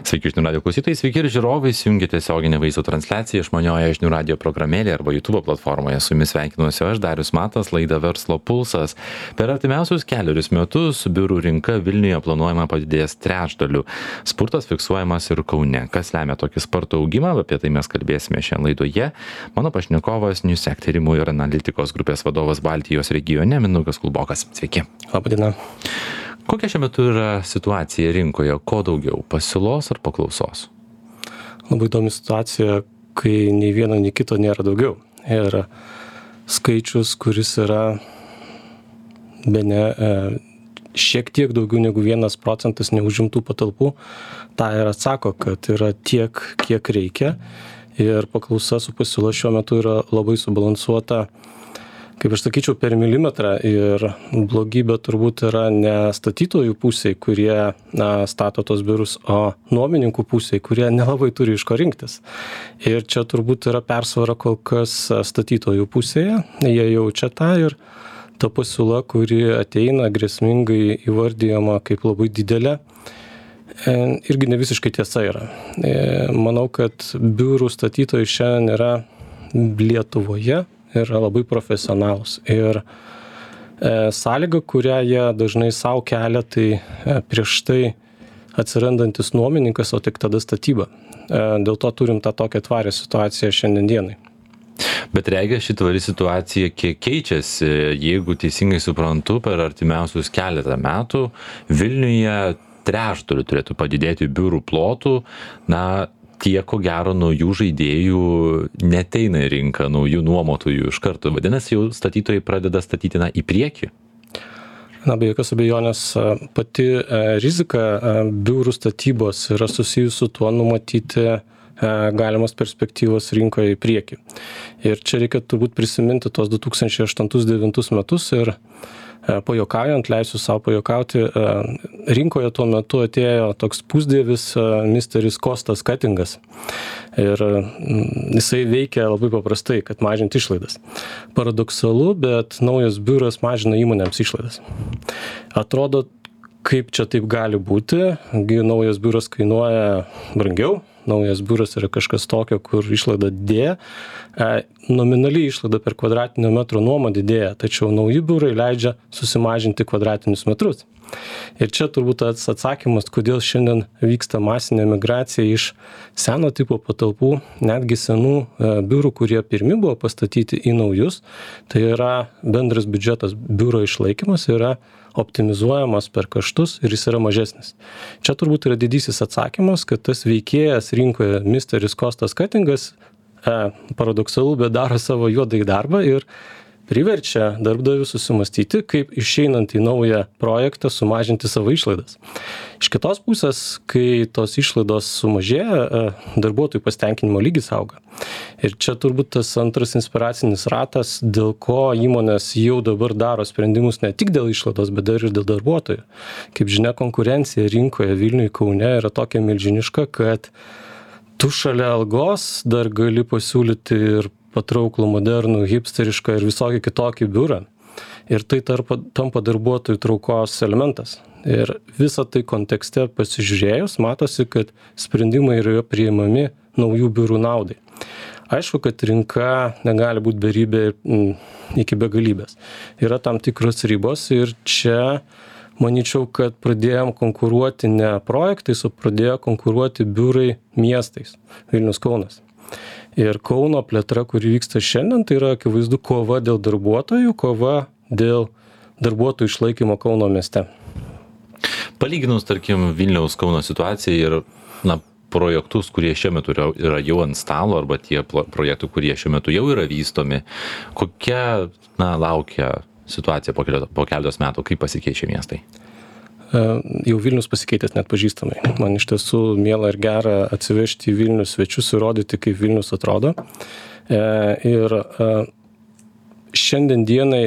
Sveiki žinių radio klausytojai, sveiki ir žiūrovai, įsijungė tiesioginę vaizdo transliaciją išmaniojoje žinių radio programėlėje arba YouTube platformoje. Su jumis sveikinuosi aš, Darius Matas, laida Verslo pulsas. Per artimiausius 4 metus biurų rinka Vilniuje planuojama padidės trečdaliu. Spurtas fiksuojamas ir Kaune. Kas lemia tokį spartų augimą, apie tai mes kalbėsime šiandien laidoje. Mano pašnekovas Newsec tyrimų ir analitikos grupės vadovas Baltijos regione Mindaugas Kulbokas. Sveiki. Labą dieną. Kokia šiuo metu yra situacija rinkoje? Ko daugiau, pasiūlos ar paklausos? Labai įdomi situacija, kai nei vieno, nei kito nėra daugiau. Ir skaičius, kuris yra bene šiek tiek daugiau negu 1% neužimtų patalpų, tą ir atsako, kad yra tiek, kiek reikia. Ir paklausa su pasiūla šiuo metu yra labai subalansuota, kaip aš sakyčiau, per milimetrą. Ir blogybė turbūt yra ne statytojų pusėje, kurie stato tos biurus, o nuomininkų pusėje, kurie nelabai turi iš ko rinktis. Ir čia turbūt yra persvara kol kas statytojų pusėje. Jie jaučia tą ir ta pasiūla, kuri ateina grėsmingai įvardyjama kaip labai didelė, irgi ne visiškai tiesa yra. Manau, kad biurų statytojai šiandien yra Lietuvoje yra labai profesionalūs. Ir sąlyga, kurią jie dažnai savo kelia, tai prieš tai atsirandantis nuomininkas, o tik tada statyba. Dėl to turim tą tokią tvarę situaciją šiandien dienai. Bet reikia ši tvari situacija kiek keičiasi, jeigu teisingai suprantu, per artimiausius keletą metų Vilniuje trečdaliu turėtų padidėti biurų plotų, tie, ko gero, naujų žaidėjų neteina į rinką, naujų nuomotojų iš karto. Vadinasi, jau statytojai pradeda statyti į priekį. Be jokios abejonės, pati rizika biurų statybos yra susijusi su tuo numatyti galimas perspektyvos rinkoje į priekį. Ir čia reikia turbūt prisiminti tuos 2008-2009 metus ir pajuokaujant, leisiu savo pajuokauti, rinkoje tuo metu atėjo toks pusdievis misteris Kostas Katingas. Ir jisai veikia labai paprastai, kad mažinti išlaidas. Paradoksalu, bet naujas biuras mažina įmonėms išlaidas. Atrodo, kaip čia taip gali būti, naujas biuras kainuoja brangiau, naujas biuras yra kažkas tokio, kur išlaida didėja, nominali išlaida per kvadratinio metro nuomą didėja, tačiau nauji biurai leidžia susimažinti kvadratinius metrus. Ir čia turbūt atsakymas, kodėl šiandien vyksta masinė migracija iš seno tipo patalpų, netgi senų biurų, kurie pirmi buvo pastatyti į naujus, tai yra bendras biudžetas biuro išlaikymas yra optimizuojamas per kaštus ir jis yra mažesnis. Čia turbūt yra didysis atsakymas, kad tas veikėjas rinkoje misteris Kostas Katingas paradoksalu, bet daro savo juodąjį darbą ir priverčia darbdavių susimastyti, kaip išeinant į naują projektą sumažinti savo išlaidas. Iš kitos pusės, kai tos išlaidos sumažėja, darbuotojų pasitenkinimo lygis auga. Ir čia turbūt tas antras inspiracinis ratas, dėl ko įmonės jau dabar daro sprendimus ne tik dėl išlaidos, bet ir dėl darbuotojų. Kaip žinia, konkurencija rinkoje Vilniuje, Kaune yra tokia milžiniška, kad tu šalia algos dar gali pasiūlyti ir patrauklų, modernų, hipsterišką ir visokį kitokį biurą. Ir tai tampa darbuotojų traukos elementas. Ir visą tai kontekste pasižiūrėjus, matosi, kad sprendimai yra priimami naujų biurų naudai. Aišku, kad rinka negali būti beribė iki begalybės. Yra tam tikros ribos ir čia manyčiau, kad pradėjom konkuruoti ne projektais, o pradėjo konkuruoti biurai miestais. Vilnius, Kaunas. Ir Kauno plėtra, kuri vyksta šiandien, tai yra akivaizdu kova dėl darbuotojų, kova dėl darbuotojų išlaikymo Kauno mieste. Palyginus, tarkim, Vilniaus Kauno situaciją ir projektus, kurie šiuo metu yra jau ant stalo, arba tie projektų, kurie šiuo metu jau yra vystomi, kokia laukia situacija po keletos metų, kaip pasikeičia miestai? Jau Vilnius pasikeitęs net pažįstamai. Man iš tiesų miela ir gera atsivežti į Vilnių svečius ir rodyti, kaip Vilnius atrodo. Ir šiandien dienai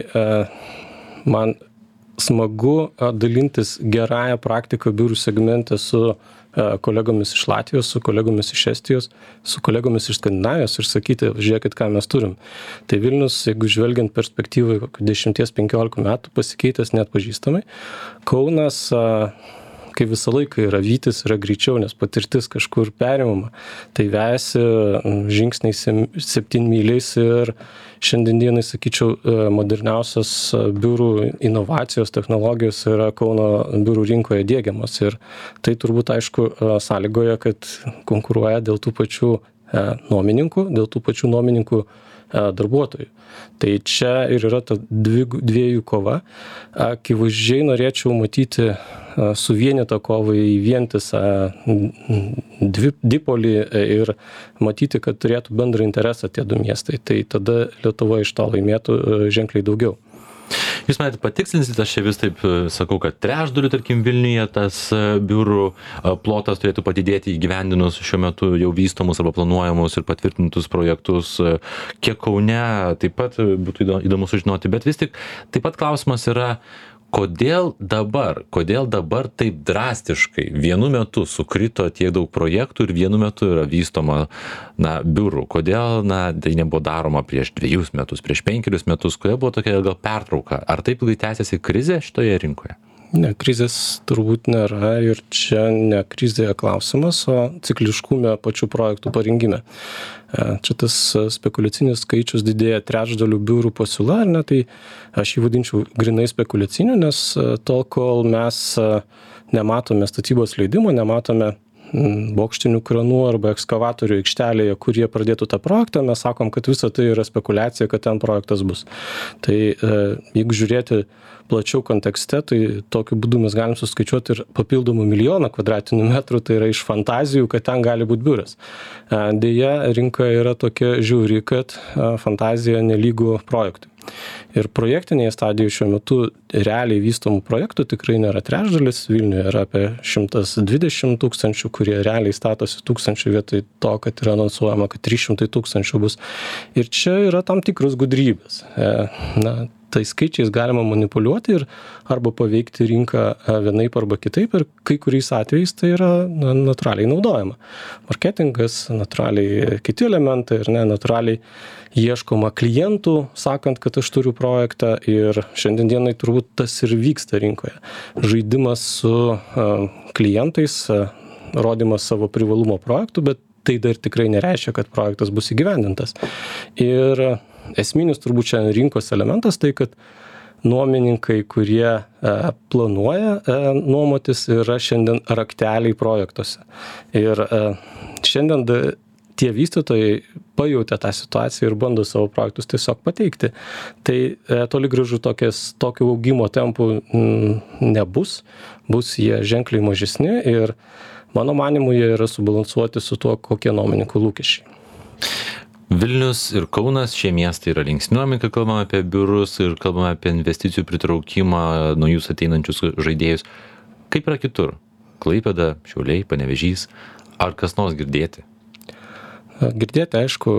man smagu dalintis gerąją praktiką biurų segmente su kolegomis iš Latvijos, su kolegomis iš Estijos, su kolegomis iš Skandinavijos ir sakyti, žiūrėkit, ką mes turim. Tai Vilnius, jeigu žvelgiant perspektyvai 10-15 metų, pasikeitęs net pažįstamai. Kaunas kaip visą laiką yra vytis, yra greičiau, nes patirtis kažkur perimama. Tai vejasi žingsniais 7 myliais ir šiandien dienai, sakyčiau, moderniausios biurų inovacijos, technologijos yra Kauno biurų rinkoje diegiamas. Ir tai turbūt, aišku, sąlygoja, kad konkuruoja dėl tų pačių nuomininkų darbuotojų. Tai čia ir yra ta dviejų kova. Akivaizdžiai norėčiau matyti suvienytą kovą į vientisą dipolį ir matyti, kad turėtų bendrą interesą tie du miestai. Tai tada Lietuva iš to laimėtų ženkliai daugiau. Jūs man patikslinsite, aš čia vis taip sakau, kad trečdaliu, tarkim, Vilniuje tas biurų plotas turėtų padidėti įgyvendinus šiuo metu jau vystomus arba planuojamus ir patvirtintus projektus. Kiek Kaune taip pat būtų įdomu sužinoti, bet vis tik taip pat klausimas yra, kodėl dabar taip drastiškai vienu metu sukrito tiek daug projektų ir vienu metu yra vystoma biurų? Kodėl tai nebuvo daroma prieš 2 metus, prieš 5 metus, kodėl buvo tokia gal pertrauka? Ar taip ilgai tęsiasi krizė šitoje rinkoje? Ne, krizės turbūt nėra ir čia ne krizėje klausimas, o cikliškume pačių projektų parengime. Čia tas spekuliacinis skaičius didėja trečdalių biurų pasiūla, ar ne, tai aš jį vadinčiau grinai spekuliaciniu, nes tol, kol mes nematome statybos leidimo, nematome bokštinių kranų arba ekskavatorių aikštelėje, kurie pradėtų tą projektą, mes sakom, kad visa tai yra spekulacija, kad ten projektas bus. Tai jeigu žiūrėti plačiau kontekste, tai tokiu būdu mes galim suskaičiuoti ir papildomų 1 000 000 kvadratinių metrų, tai yra iš fantazijų, kad ten gali būti biuras. Deja, rinka yra tokia žiauri, kad fantazija nelygu projektui. Ir projektinėje stadijoje šiuo metu realiai vystomų projektų tikrai nėra trečdalis, Vilniuje yra apie 120 000, kurie realiai statosi 1000 vietoj to, kad yra anonsuojama, kad 300 000 bus. Ir čia yra tam tikros gudrybės. Tai skaičiais galima manipuliuoti ir arba paveikti rinką vienaip arba kitaip, ir kai kuriais atvejais tai yra natūraliai naudojama. Marketingas, natūraliai kiti elementai ir natūraliai ieškoma klientų, sakant, kad aš turiu projektą, ir šiandien dienai turbūt tas ir vyksta rinkoje. Žaidimas su klientais, rodymas savo privalumo projektų, bet tai dar tikrai nereiškia, kad projektas bus įgyvendintas. Ir esminis turbūt čia rinkos elementas tai, kad nuomininkai, kurie planuoja nuomotis, yra šiandien rakteliai projektuose. Ir šiandien tie vystytojai pajautė tą situaciją ir bando savo projektus tiesiog pateikti. Tai toli gražu tokių augimo tempų nebus, bus jie ženkliai mažesni ir mano manymu jie yra subalansuoti su tuo, kokie nuomininkų lūkesčiai. Vilnius ir Kaunas, šie miestai yra linksniuojami, kai kalbame apie biurus ir kalbame apie investicijų pritraukimą, naujus ateinančius žaidėjus. Kaip yra kitur? Klaipėda, Šiauliai, Panevėžys, ar kas nors girdėti? Girdėti, aišku,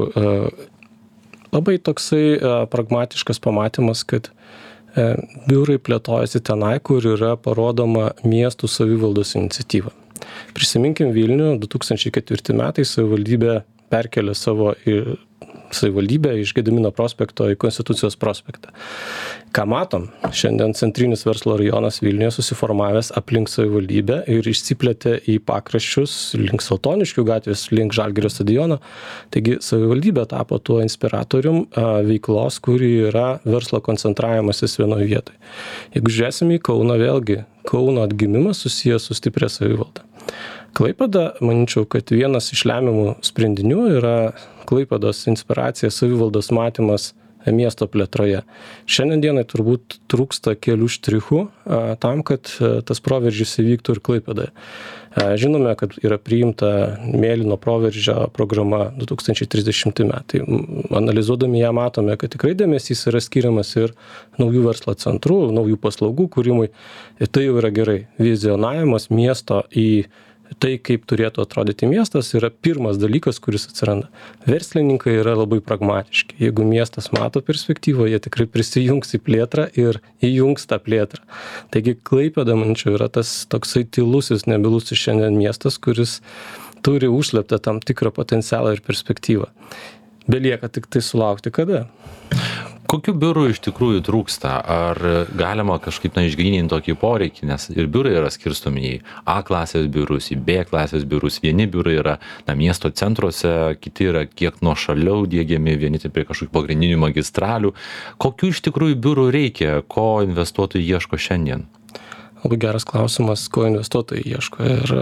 labai toksai pragmatiškas pamatymas, kad biurai plėtojasi tenai, kur yra parodoma miestų savivaldos iniciatyva. Prisiminkim Vilnių, 2004 metais savivaldybė perkelė savo savivaldybę iš Gedimino prospekto į Konstitucijos prospektą. Ką matom? Šiandien centrinis verslo rajonas Vilniuje susiformavęs aplink savivaldybę ir išsiplėtė į pakraščius link Saltoniškių gatvės, link Žalgirio stadiono. Taigi savivaldybė tapo tuo inspiratorium veiklos, kuri yra verslo koncentravimasis vienoje vietoje. Jeigu žiūrėsim į Kauną, vėlgi Kauno atgimimas susijęs su stipria savivalda. Klaipėda, manyčiau, kad vienas iš lemiamų sprendinių yra Klaipėdos inspiracija, savivaldos matymas miesto plėtroje. Šiandien dienai turbūt trūksta kelių štrichų tam, kad tas proveržis įvyktų ir Klaipėdoje. Žinome, kad yra priimta mėlyno proveržio programa 2030 metai. Analizuodami ją matome, kad tikrai dėmesys yra skiriamas ir naujų verslo centrų, naujų paslaugų kūrimui. Ir tai jau yra gerai. Vizionavimas miesto į tai, kaip turėtų atrodyti miestas, yra pirmas dalykas, kuris atsiranda. Verslininkai yra labai pragmatiški. Jeigu miestas mato perspektyvą, jie tikrai prisijungs į plėtrą ir įjungs tą plėtrą. Taigi Klaipėda, manyčiau, yra tas toksai tylusis, nebylusis šiandien miestas, kuris turi užsleptą tam tikrą potencialą ir perspektyvą. Belieka tik tai sulaukti kada. Kokių biurų iš tikrųjų trūksta? Ar galima kažkaip išgryninti tokį poreikį, nes ir biurai yra skirstomi į A klasės biurus, į B klasės biurus, vieni biurai yra miesto centruose, kiti yra kiek nuošaliau diegiami, vieni prie kažkokių pagrindinių magistralių. Kokių iš tikrųjų biurų reikia, ko investuotojai ieško šiandien? Labai geras klausimas, ko investuotojai ieško. Ir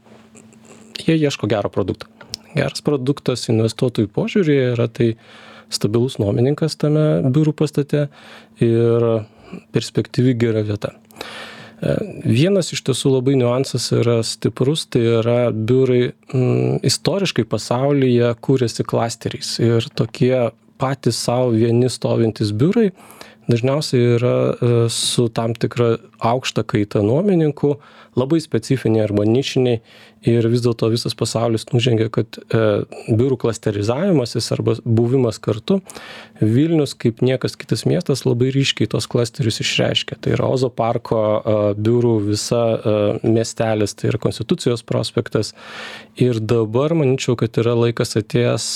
jie ieško gero produkto. Geras produktas investuotojų požiūrėje yra tai stabilus nuomininkas tame biurų pastate ir perspektyvi gera vieta. Vienas iš tiesų labai niuansas yra stiprus, tai yra biurai istoriškai pasaulyje kūrėsi klasteriais ir tokie patys savo vieni stovintis biurai dažniausiai yra su tam tikra aukšta kaita nuomininkų, labai specifiniai arba nišiniai ir vis dėlto visas pasaulis nužengia, kad biurų klasterizavimasis arba buvimas kartu Vilnius kaip niekas kitas miestas labai ryškiai tos klasterius išreiškia. Tai yra Ozo parko biurų visa miestelis, tai yra Konstitucijos prospektas ir dabar manyčiau, kad yra laikas atėjęs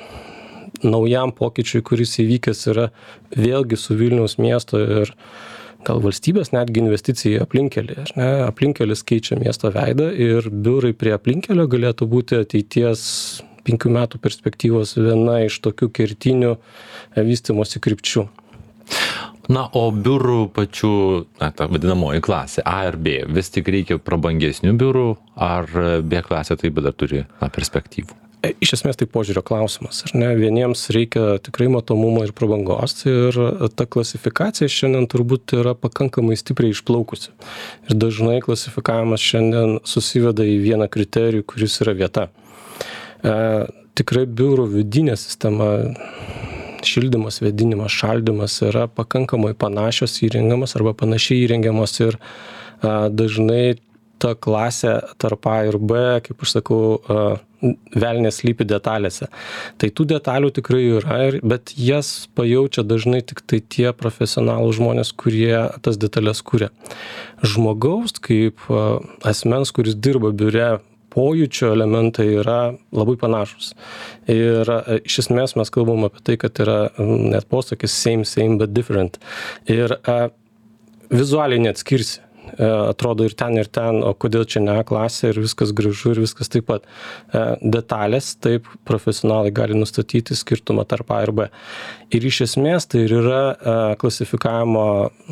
naujam pokyčiui, kuris įvykęs yra vėlgi su Vilniaus miesto ir gal valstybės netgi investicija į aplinkelį. Aplinkelis keičia miesto veidą ir biurai prie aplinkelio galėtų būti ateities 5 metų perspektyvos viena iš tokių kertinių vystymosi krypčių. Na, o biurų pačių, ta vadinamoji klasė A ir B, vis tik reikia prabangesnių biurų, ar B klasė taip dar turi perspektyvų? Iš esmės tai požiūrio klausimas. Vieniems reikia tikrai matomumo ir prabangos ir ta klasifikacija šiandien turbūt yra pakankamai stipriai išplaukusi. Ir dažnai klasifikavimas šiandien susiveda į vieną kriterijų, kuris yra vieta. Tikrai biurų vidinė sistema, šildymas, vėdinimas, šaldymas yra pakankamai panašios įrengiamas arba panašiai įrengiamas ir dažnai ta klasė tarp A ir B, kaip aš sakau, velnės slypi detalėse. Tai tų detalių tikrai yra, bet jas pajaučia dažnai tik tai tie profesionalų žmonės, kurie tas detalės kuria. Žmogaus kaip asmens, kuris dirba biure, pojūčio elementai yra labai panašus. Ir iš esmės mes kalbam apie tai, kad yra net posakis same but different. Ir vizualiai neatskirsi. Atrodo ir ten, o kodėl čia ne klasė ir viskas gražu ir viskas taip pat. Detalės, taip profesionalai gali nustatyti skirtumą tarp A ir B. Ir iš esmės tai ir yra klasifikavimo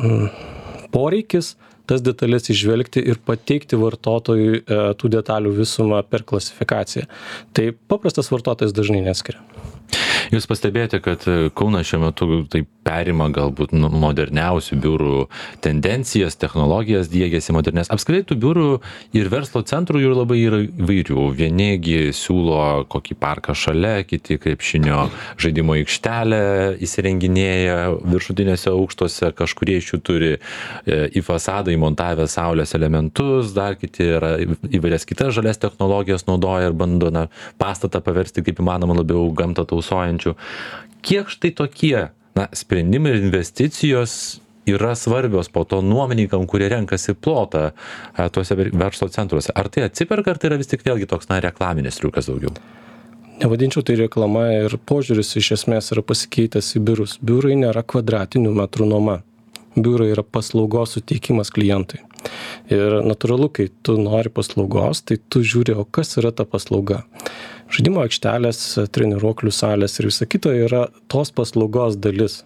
poreikis tas detalės išvelgti ir pateikti vartotojui tų detalių visumą per klasifikaciją. Tai paprastas vartotojas dažnai neskiria. Jūs pastebėjote, kad Kaunas šiuo metu taip perima galbūt moderniausių biurų tendencijas, technologijas diegiasi modernės. Apskritai tų biurų ir verslo centrų jų labai yra įvairių. Vienigi siūlo kokį parką šalia, kiti krepšinio žaidimo aikštelę įsirenginėja viršutinėse aukštuose, kažkurie iš jų turi į fasadą įmontavę saulės elementus, dar kiti yra įvairias kitas žalias technologijas naudoja ir bando pastatą paversti kaip įmanoma labiau gamtą tausojančių. Kiek štai tokie sprendimai ir investicijos yra svarbios po to nuomininkam, kurie renkasi plotą tuose verslo centruose? Ar tai atsiperka, ar tai yra vis tik vėlgi toks reklaminis triukas daugiau? Nevadinčiau tai reklama ir požiūris iš esmės yra pasikeitęs į biurus. Biurai nėra kvadratinių metrų nuoma. Biurai yra paslaugos suteikimas klientui. Ir natūralu, kai tu nori paslaugos, tai tu žiūri, o kas yra ta paslauga. Žaidimo aikštelės, treniruoklių salės ir visa kita yra tos paslaugos dalis.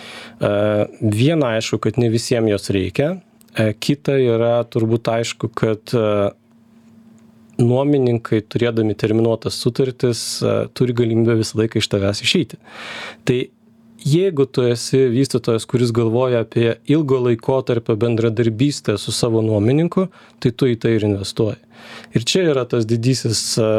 Viena aišku, kad ne visiems jos reikia. Kita yra turbūt aišku, kad nuomininkai, turėdami terminuotas sutartis, turi galimybę visą laiką iš tavęs išeiti. Tai jeigu tu esi vystytojas, kuris galvoja apie ilgo laikotarpio bendradarbystę su savo nuomininku, tai tu į tai ir investuoji. Ir čia yra tas didysis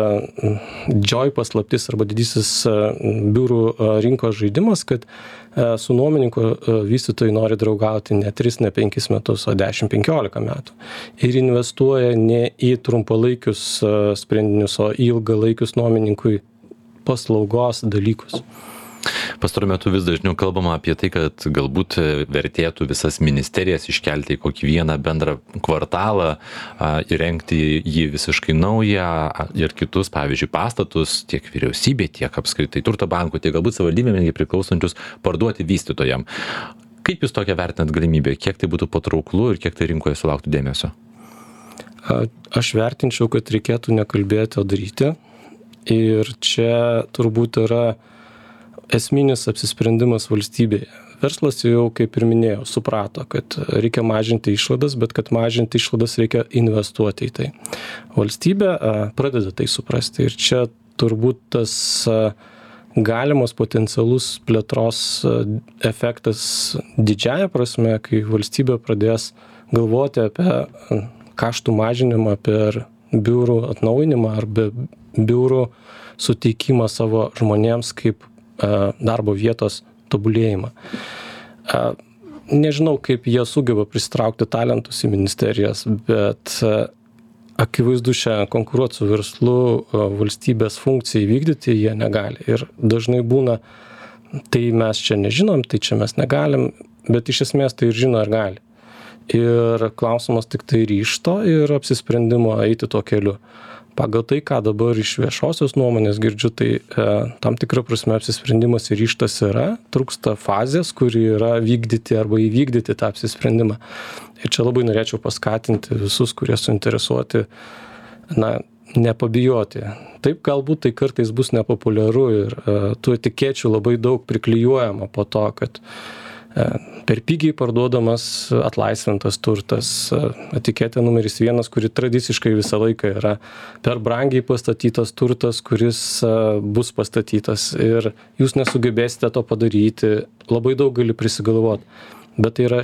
joy paslaptis arba didysis biurų rinkos žaidimas, kad su nuomininku vystytojai nori draugauti ne 3, ne 5 metus, o 10-15 metų. Ir investuoja ne į trumpalaikius sprendinius, o į ilgalaikius nuomininkui paslaugos dalykus. Pastaruoju metu vis dažniau kalbama apie tai, kad galbūt vertėtų visas ministerijas iškelti į kokį vieną bendrą kvartalą, įrengti jį visiškai naują ir kitus, pavyzdžiui, pastatus tiek vyriausybė, tiek apskritai turto bankų, tiek galbūt savivaldybėm priklausančius parduoti vystytojam. Kaip jūs tokią vertinat galimybę? Kiek tai būtų patrauklu ir kiek tai rinkoje sulauktų dėmesio? Aš vertinčiau, kad reikėtų nekalbėti, o daryti. Ir čia turbūt yra esminis apsisprendimas valstybėje. Verslas jau, kaip ir minėjau, suprato, kad reikia mažinti išlaidas, bet kad mažinti išlaidas reikia investuoti į tai. Valstybė pradeda tai suprasti. Ir čia turbūt tas galimas potencialus plėtros efektas didžiąja prasme, kai valstybė pradės galvoti apie kaštų mažinimą per biurų atnaujinimą arba biurų suteikimą savo žmonėms kaip darbo vietos tobulėjimą. Nežinau, kaip jie sugeba pritraukti talentus į ministerijas, bet akivaizdu šiandien konkuruoti su verslu, valstybės funkcijai vykdyti jie negali. Ir dažnai būna, tai mes čia nežinom, tai čia mes negalim, bet iš esmės tai ir žino ir gali. Ir klausimas tik tai ryžto ir apsisprendimo eiti tuo keliu. Pagal tai, ką dabar iš viešosios nuomonės girdžiu, tai tam tikra prasme apsisprendimas ir ryžtas yra, trūksta fazės, kuri yra vykdyti arba įvykdyti tą apsisprendimą. Ir čia labai norėčiau paskatinti visus, kurie suinteresuoti, nepabijoti. Taip, galbūt tai kartais bus nepopuliaru ir tų etikečių labai daug priklijuojama po to, kad per pigiai parduodamas atlaisvintas turtas, etiketė numeris 1, kuri tradiciškai visą laiką yra per brangiai pastatytas turtas, kuris bus pastatytas ir jūs nesugebėsite to padaryti, labai daug gali prisigalvoti. Bet tai yra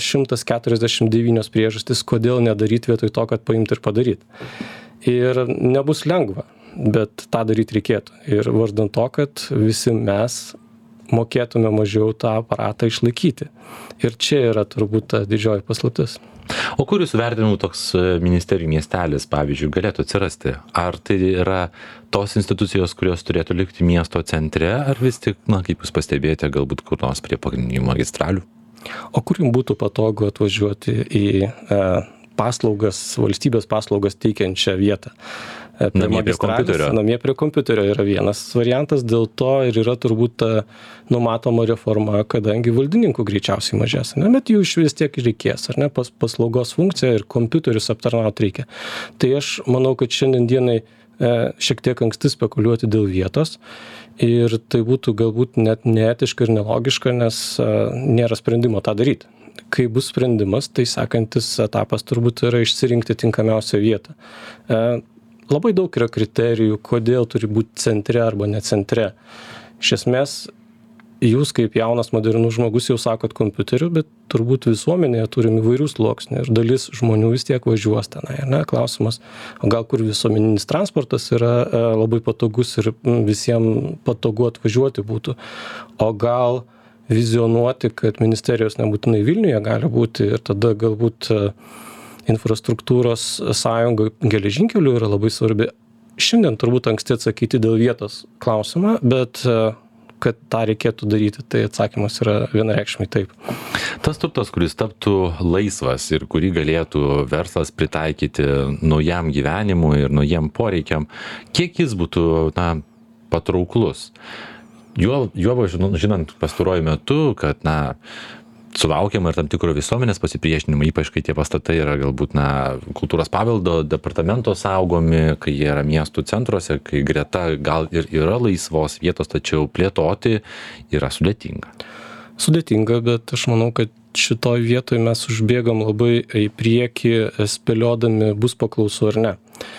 149 priežastis, kodėl nedaryti vietoj to, kad paimti ir padaryti. Ir nebus lengva, bet tą daryti reikėtų. Ir vardan to, kad visi mes mokėtume mažiau tą aparatą išlaikyti. Ir čia yra turbūt ta didžioji paslaptis. O kur jūsų vertinimų toks ministerijų miestelis, pavyzdžiui, galėtų atsirasti? Ar tai yra tos institucijos, kurios turėtų likti miesto centre, ar vis tik, kaip jūs pastebėjote, galbūt kur nors prie pagrindinių magistralių? O kur jums būtų patogu atvažiuoti į paslaugas, valstybės paslaugas teikiančią vietą? Namie prie kompiuterio. Namie prie kompiuterio yra vienas variantas, dėl to ir yra turbūt ta numatoma reforma, kadangi valdininkų greičiausiai mažės, bet jų iš vis tiek reikės, paslaugos funkcija ir kompiuterius aptarnauti reikia. Tai aš manau, kad šiandien dienai šiek tiek anksti spekuliuoti dėl vietos ir tai būtų galbūt net neetiška ir nelogiška, nes nėra sprendimo tą daryti. Kai bus sprendimas, tai sekantis etapas turbūt yra išsirinkti tinkamiausią vietą. Labai daug yra kriterijų, kodėl turi būti centre arba ne centre. Iš esmės, jūs kaip jaunas modernus žmogus jau sakot kompiuteriu, bet turbūt visuomenėje turim įvairių sluoksnių ir dalis žmonių vis tiek važiuos tenai. Klausimas, o gal kur visuomeninis transportas yra labai patogus ir visiems patogu atvažiuoti būtų, o gal vizionuoti, kad ministerijos nebūtinai Vilniuje gali būti ir tada galbūt infrastruktūros sąjunga geležinkelių yra labai svarbi. Šiandien turbūt anksti atsakyti dėl vietos klausimą, bet kad tą reikėtų daryti, tai atsakymas yra vienareikšmiai taip. Tas turtas, kuris taptų laisvas ir kurį galėtų verslas pritaikyti naujam gyvenimui ir naujiem poreikiam, kiek jis būtų patrauklus? Juoba žinant pastaruoju metu, kad sulaukiama ir tam tikro visuomenės pasipriešinimo, ypač kai tie pastatai yra galbūt kultūros paveldo departamento saugomi, kai jie yra miestų centruose, kai greta gal ir yra laisvos vietos, tačiau plėtoti yra sudėtinga. Sudėtinga, bet aš manau, kad šitoj vietoj mes užbėgam labai į priekį, spėliodami bus paklausu ar ne.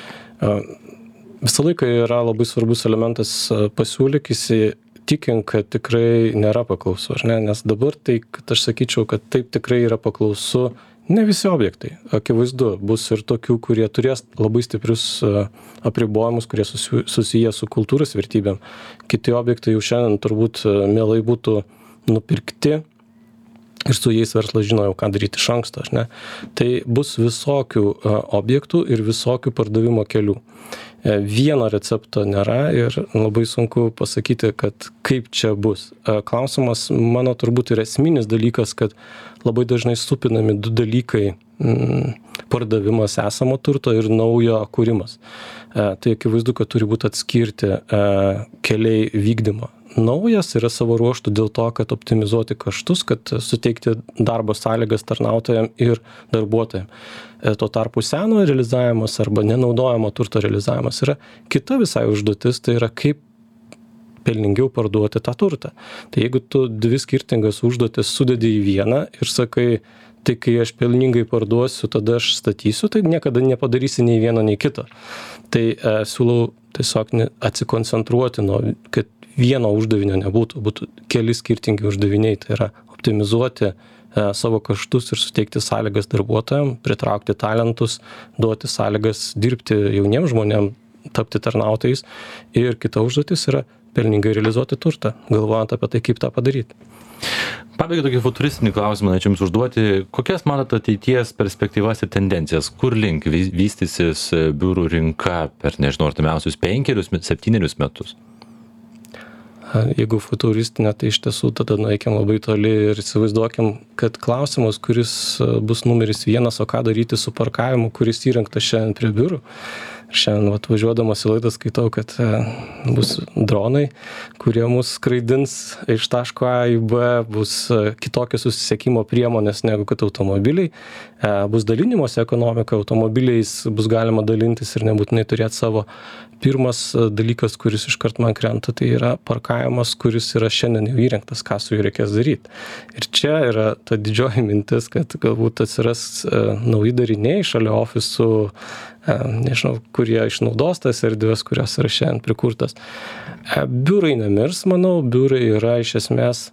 Visą laiką yra labai svarbus elementas pasiūlyk tikint, kad tikrai nėra paklausu, nes dabar tai, kad aš sakyčiau, kad taip tikrai yra paklausu, ne visi objektai. Akivaizdu, bus ir tokių, kurie turės labai stiprius apribojimus, kurie susiję su kultūros vertybėm. Kiti objektai jau šiandien turbūt mielai būtų nupirkti ir su jais verslas žino jau, ką daryti iš anksto. Tai bus visokių objektų ir visokių pardavimo kelių. Vieno recepto nėra ir labai sunku pasakyti, kad kaip čia bus. Klausimas mano turbūt yra esminis dalykas, kad labai dažnai supinami du dalykai - pardavimas esamo turto ir naujo kūrimas. Tai akivaizdu, kad turi būti atskirti keliai vykdymo. Naujas yra savo ruoštų dėl to, kad optimizuoti kaštus, kad suteikti darbo sąlygas tarnautojams ir darbuotojams. Tuo tarpu seno realizavimas arba nenaudojamo turto realizavimas yra kita visai užduotis, tai yra kaip pelningiau parduoti tą turtą. Tai jeigu tu dvi skirtingas užduotis sudedi į vieną ir sakai, tai kai aš pelningai parduosiu, tada aš statysiu, tai niekada nepadarysi nei vieno, nei kito. Tai siūlau tiesiog atsikoncentruoti, kad vieno uždavinio nebūtų, būtų keli skirtingi uždaviniai, tai yra optimizuoti savo kaštus ir suteikti sąlygas darbuotojams, pritraukti talentus, duoti sąlygas dirbti jauniems žmonėms, tapti tarnautojais. Ir kita užduotis yra pelningai realizuoti turtą, galvojant apie tai, kaip tą padaryti. Pabaigai tokį futuristinį klausimą norėčiau jums užduoti. Kokias matote ateities perspektyvas ir tendencijas? Kur link vystysis biurų rinka per, nežinau, artimiausius 5-7 metus? Jeigu futuristinė, tai iš tiesų tada nueikim labai toli ir įsivaizduokim, kad klausimas, kuris bus numeris 1, o ką daryti su parkavimu, kuris įrengtas šiandien prie biurų. Šiandien važiuodamas į laidą skaitau, kad bus dronai, kurie mus skraidins iš taško A į B, bus kitokios susisiekimo priemonės negu kad automobiliai, bus dalinimosi ekonomika, automobiliais bus galima dalintis ir nebūtinai turėti savo. Pirmas dalykas, kuris iškart man krenta, tai yra parkavimas, kuris yra šiandien jau įrengtas, ką su juo reikės daryti. Ir čia yra ta didžioji mintis, kad galbūt atsiras nauji dariniai šalia ofisų, nežinau, kurie išnaudos tas erdvės, kurios yra šiandien prikurtas. Biurai nemirs, manau, biurai yra iš esmės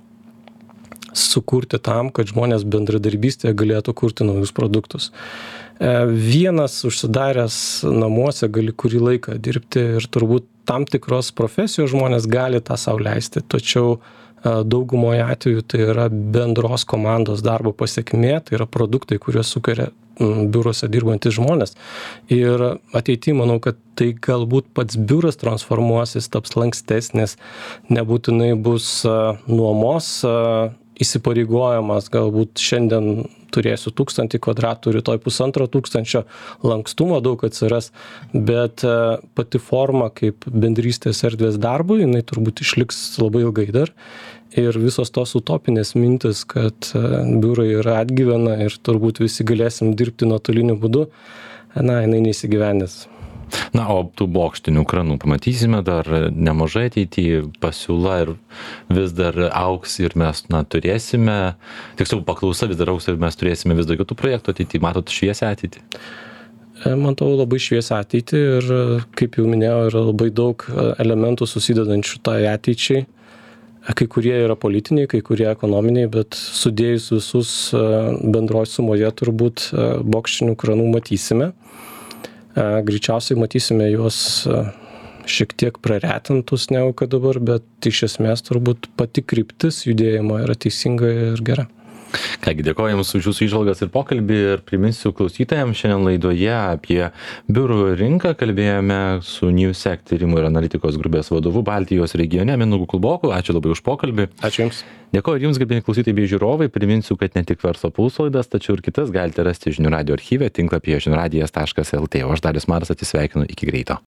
sukurti tam, kad žmonės bendradarbystėje galėtų kurti naujus produktus. Vienas užsidaręs namuose gali kurį laiką dirbti ir turbūt tam tikros profesijos žmonės gali tą sau leisti, tačiau daugumoje atveju tai yra bendros komandos darbo pasekmė, tai yra produktai, kuriuos sukuria biuruose dirbantys žmonės. Ir ateityje manau, kad tai galbūt pats biuras transformuosis, taps lankstesnis, nebūtinai bus nuomos įsipareigojimas, galbūt šiandien turėsiu 1000 kvadratų, rytoj 1500, lankstumo daug atsiras, bet pati forma kaip bendrystės erdvės darbui, jinai turbūt išliks labai ilgai dar. Ir visos tos utopinės mintis, kad biurai yra atgyvena ir turbūt visi galėsim dirbti nuotoliniu būdu, jinai neįsigyvendins. Na, o tų bokštinių kranų pamatysime dar nemažai ateityje, pasiūla ir vis dar augs ir mes turėsime, tiksliau paklausa vis dar augs ir mes turėsime vis daugiau tų projektų ateityje. Matot šviesią ateitį? Matau labai šviesią ateitį ir, kaip jau minėjau, yra labai daug elementų susidedančių tai ateičiai. Kai kurie yra politiniai, kai kurie ekonominiai, bet sudėjus visus bendroj sumoje turbūt bokštinių kranų matysime. Greičiausiai matysime juos šiek tiek praretintus negu kad dabar, bet iš esmės turbūt pati kryptis judėjimo yra teisinga ir gera. Kągi, dėkoju Jums už Jūsų įžvalgas ir pokalbį ir priminsiu klausytojams, šiandien laidoje apie biurų rinką kalbėjome su Newsec tyrimų ir analitikos grupės vadovu Baltijos regione Mindaugu Kulboku. Ačiū labai už pokalbį. Ačiū Jums. Dėkoju ir Jums, gerbėjai klausytojai bei žiūrovai. Priminsiu, kad ne tik Verslo pulso laidas, tačiau ir kitas galite rasti žinių radijo archyve tinklapyje žiniųradijas.lt. O aš Darius Maras atsisveikinu, iki greito.